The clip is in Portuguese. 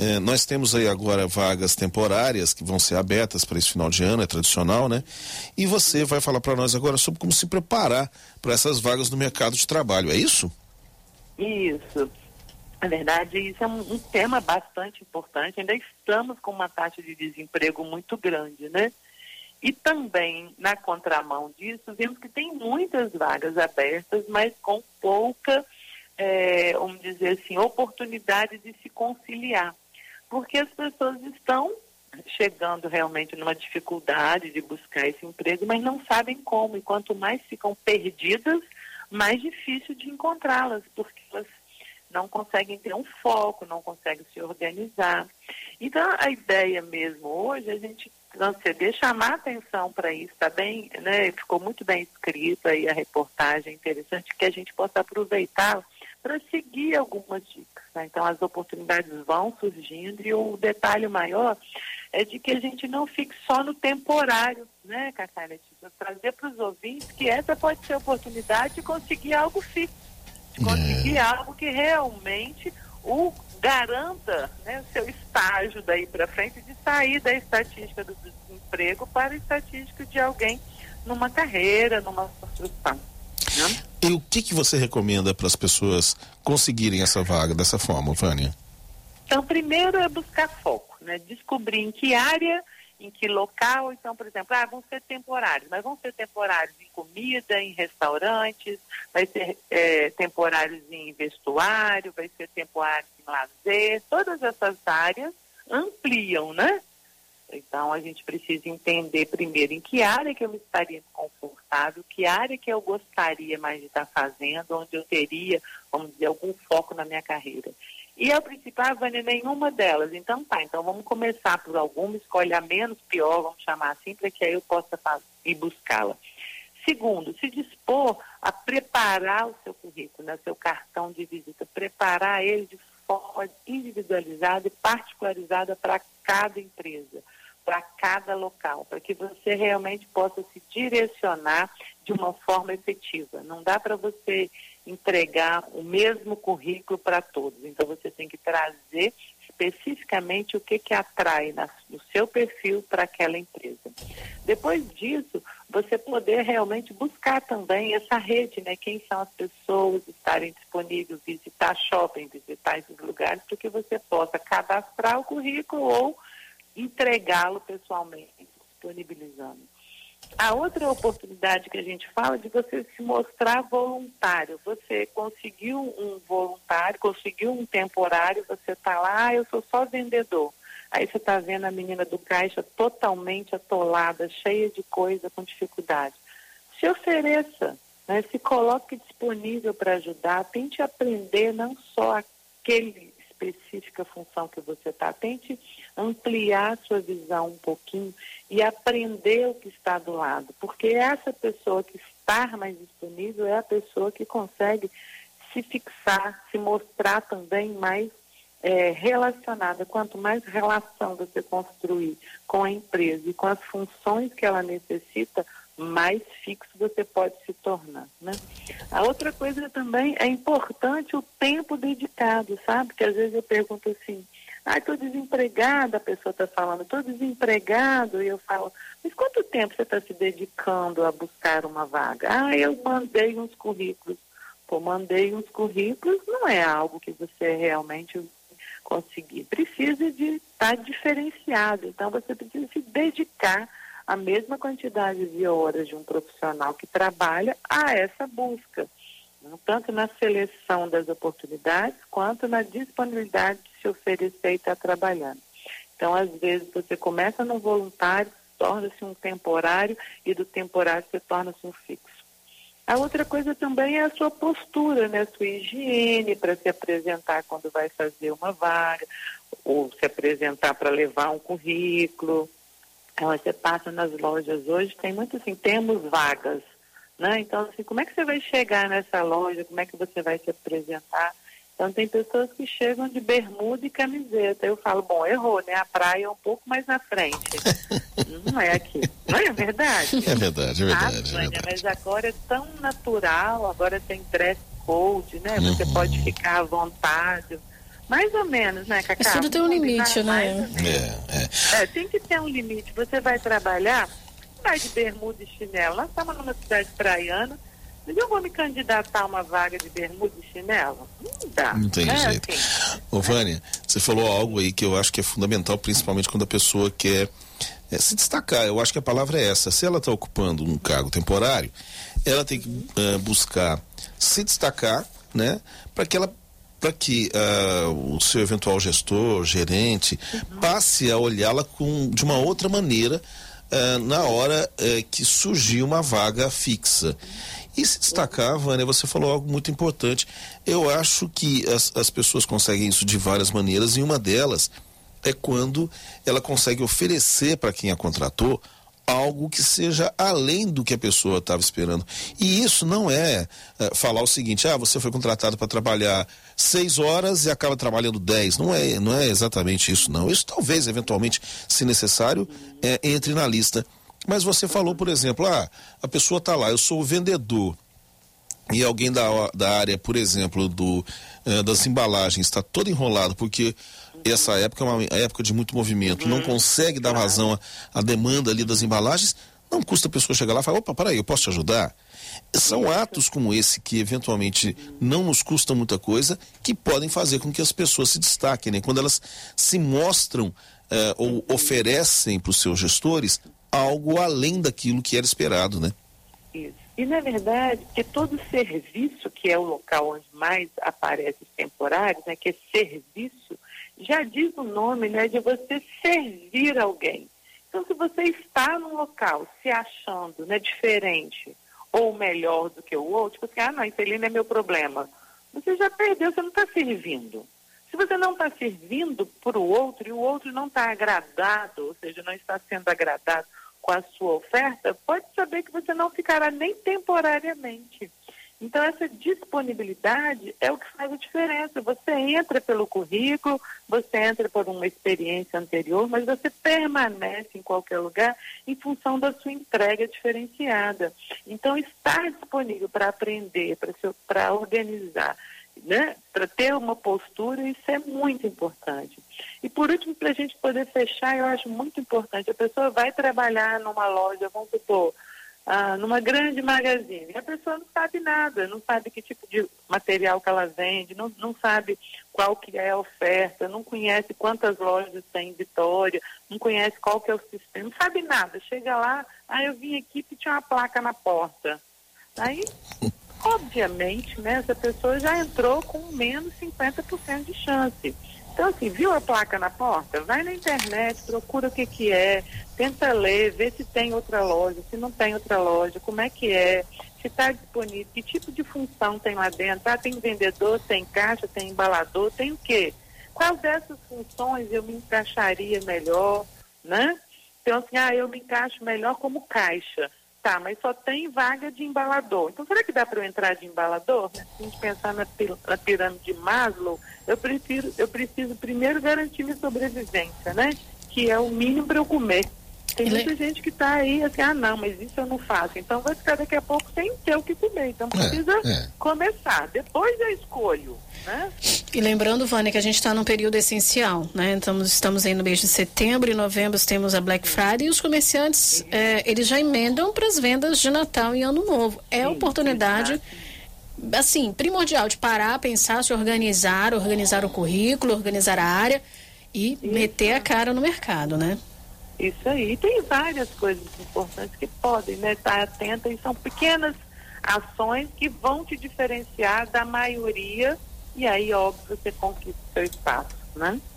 Nós temos aí agora vagas temporárias que vão ser abertas para esse final de ano, é tradicional, né? E você vai falar para nós agora sobre como se preparar para essas vagas no mercado de trabalho, é isso? Isso. Na verdade, isso é um tema bastante importante. Ainda estamos com uma taxa de desemprego muito grande, né? E também, na contramão disso, vemos que tem muitas vagas abertas, mas com pouca, vamos dizer assim, oportunidade de se conciliar. Porque as pessoas estão chegando realmente numa dificuldade de buscar esse emprego, mas não sabem como. E quanto mais ficam perdidas, mais difícil de encontrá-las, porque elas não conseguem ter um foco, não conseguem se organizar. Então, a ideia mesmo hoje é a gente transcender, chamar atenção para isso, tá bem, né? Ficou muito bem escrito aí a reportagem, interessante que a gente possa aproveitar para seguir algumas dicas, né? Então, as oportunidades vão surgindo e o detalhe maior é de que a gente não fique só no temporário, né, Cacá Letícia? Trazer para os ouvintes que essa pode ser a oportunidade de conseguir algo fixo, de conseguir algo que realmente o garanta, né, o seu estágio daí para frente, de sair da estatística do desemprego para a estatística de alguém numa carreira, numa construção. Né? E o que você recomenda para as pessoas conseguirem essa vaga dessa forma, Vânia? Então, primeiro é buscar foco, né? Descobrir em que área, em que local. Então, por exemplo, vão ser temporários, mas vão ser temporários em comida, em restaurantes, vai ser temporários em vestuário, vai ser temporários em lazer. Todas essas áreas ampliam, né? Então, a gente precisa entender primeiro em que área que eu me estaria confortável, que área que eu gostaria mais de estar fazendo, onde eu teria, vamos dizer, algum foco na minha carreira. E ao principal, Vânia, nenhuma delas. Então vamos começar por alguma, escolhe a menos pior, vamos chamar assim, para que aí eu possa ir buscá-la. Segundo, se dispor a preparar o seu currículo, né, seu cartão de visita, preparar ele de forma individualizada e particularizada para cada empresa, para cada local, para que você realmente possa se direcionar de uma forma efetiva. Não dá para você entregar o mesmo currículo para todos. Então, você tem que trazer especificamente o que atrai no seu perfil para aquela empresa. Depois disso, você poder realmente buscar também essa rede, né? Quem são as pessoas estarem disponíveis, visitar shopping, visitar esses lugares, para que você possa cadastrar o currículo ou entregá-lo pessoalmente, disponibilizando. A outra oportunidade que a gente fala é de você se mostrar voluntário. Você conseguiu um voluntário, conseguiu um temporário, você está lá, eu sou só vendedor. Aí você está vendo a menina do caixa totalmente atolada, cheia de coisa, com dificuldade. Se ofereça, né? Se coloque disponível para ajudar, tente aprender não só aquele específica função que você está, tente ampliar sua visão um pouquinho e aprender o que está do lado, porque essa pessoa que está mais disponível é a pessoa que consegue se fixar, se mostrar também mais relacionada. Quanto mais relação você construir com a empresa e com as funções que ela necessita, mais fixo você pode se tornar, né? A outra coisa também é importante o tempo dedicado, sabe? Que às vezes eu pergunto assim, estou desempregada, a pessoa está falando, estou desempregado, e eu falo, mas quanto tempo você está se dedicando a buscar uma vaga? Eu mandei uns currículos. Mandei uns currículos, não é algo que você realmente conseguir. Precisa de estar diferenciado, então você precisa se dedicar a mesma quantidade de horas de um profissional que trabalha a essa busca, tanto na seleção das oportunidades, quanto na disponibilidade de se oferecer e estar trabalhando. Então, às vezes, você começa no voluntário, torna-se um temporário, e do temporário você torna-se um fixo. A outra coisa também é a sua postura, né? A sua higiene para se apresentar quando vai fazer uma vaga, ou se apresentar para levar um currículo. Então, você passa nas lojas hoje, tem muito assim, temos vagas, né? Então, assim, como é que você vai chegar nessa loja? Como é que você vai se apresentar? Então, tem pessoas que chegam de bermuda e camiseta. Eu falo, errou, né? A praia é um pouco mais na frente. Não é aqui. Não é verdade? É verdade, é verdade. Mas agora é tão natural, agora tem dress code, né? Você pode ficar à vontade. Mais ou menos, né, Cacá? Mas tudo tem um limite, né? Tem que ter um limite. Você vai trabalhar, vai de bermuda e chinelo. Nós estamos numa cidade praiana, mas eu vou me candidatar a uma vaga de bermuda e chinelo? Não dá. Não tem jeito. Assim, Ô, Vânia, você falou algo aí que eu acho que é fundamental, principalmente quando a pessoa quer se destacar. Eu acho que a palavra é essa. Se ela está ocupando um cargo temporário, ela tem que buscar se destacar, né? Para que o seu eventual gestor, gerente, passe a olhá-la de uma outra maneira na hora que surgir uma vaga fixa. E se destacar, Vânia, você falou algo muito importante. Eu acho que as pessoas conseguem isso de várias maneiras, e uma delas é quando ela consegue oferecer para quem a contratou algo que seja além do que a pessoa estava esperando. E isso não é falar o seguinte: você foi contratado para trabalhar 6 horas e acaba trabalhando 10. Não é exatamente isso, não. Isso talvez, eventualmente, se necessário, entre na lista. Mas você falou, por exemplo, a pessoa está lá, eu sou o vendedor, e alguém da área, por exemplo, das embalagens, está todo enrolado, porque essa época é uma época de muito movimento, não consegue dar vazão à demanda ali das embalagens, não custa a pessoa chegar lá e falar: opa, peraí, eu posso te ajudar? São atos como esse que eventualmente não nos custam muita coisa, que podem fazer com que as pessoas se destaquem, né? Quando elas se mostram ou oferecem para os seus gestores algo além daquilo que era esperado, né? Isso. E, na verdade, que todo serviço, que é o local onde mais aparece os temporários, né, que é serviço, já diz o nome, né, de você servir alguém. Então, se você está num local se achando, né, diferente ou melhor do que o outro, tipo assim: não, Infelina é meu problema. Você já perdeu, você não está servindo. Se você não está servindo para o outro e o outro não está agradado, ou seja, não está sendo agradado com a sua oferta, pode saber que você não ficará nem temporariamente. Então, essa disponibilidade é o que faz a diferença. Você entra pelo currículo, você entra por uma experiência anterior, mas você permanece em qualquer lugar em função da sua entrega diferenciada. Então, estar disponível para aprender, para organizar, né, para ter uma postura, isso é muito importante. E por último, para a gente poder fechar, eu acho muito importante: a pessoa vai trabalhar numa loja, vamos supor, numa grande magazine, e a pessoa não sabe nada, não sabe que tipo de material que ela vende, não sabe qual que é a oferta, não conhece quantas lojas tem em Vitória, não conhece qual que é o sistema, não sabe nada. Chega lá: eu vim aqui e tinha uma placa na porta. Aí, obviamente, né, essa pessoa já entrou com menos 50% de chance. Então, assim, viu a placa na porta? Vai na internet, procura o que é, tenta ler, vê se tem outra loja, se não tem outra loja, como é que é, se está disponível, que tipo de função tem lá dentro. Tem vendedor, tem caixa, tem embalador, tem o quê? Qual dessas funções eu me encaixaria melhor, né? Então, assim, eu me encaixo melhor como caixa. Tá, mas só tem vaga de embalador. Então, será que dá para eu entrar de embalador? Se a gente pensar na pirâmide de Maslow, eu preciso primeiro garantir minha sobrevivência, né? Que é o mínimo para eu comer. Tem muita gente que está aí assim: não, mas isso eu não faço. Então vai ficar daqui a pouco sem ter o que comer. Então precisa começar. Depois eu escolho, né? E lembrando, Vânia, que a gente está num período essencial, né? Então, estamos aí no mês de setembro e novembro temos a Black Friday, e os comerciantes, eles já emendam para as vendas de Natal e Ano Novo. É a oportunidade, assim, primordial de parar, pensar, se organizar o currículo, organizar a área e meter a cara no mercado, né? Isso aí. Tem várias coisas importantes que podem, né, estar atenta, e são pequenas ações que vão te diferenciar da maioria, e aí, óbvio, você conquista o seu espaço, né?